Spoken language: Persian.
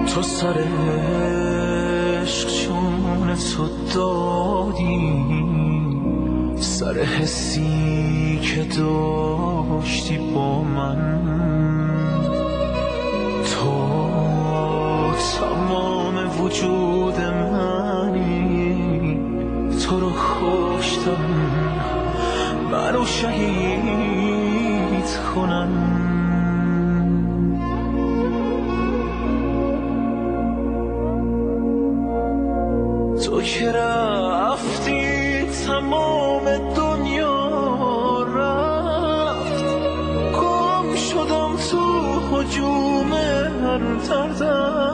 تو سر عشق چون تو دادی، سر حسی که داشتی با من. تو تمام وجود منی، تو رو کشتم منو شهید کنن. تو که رفتی تمام دنیا رفت، گم شدم تو هجوم هر دردم.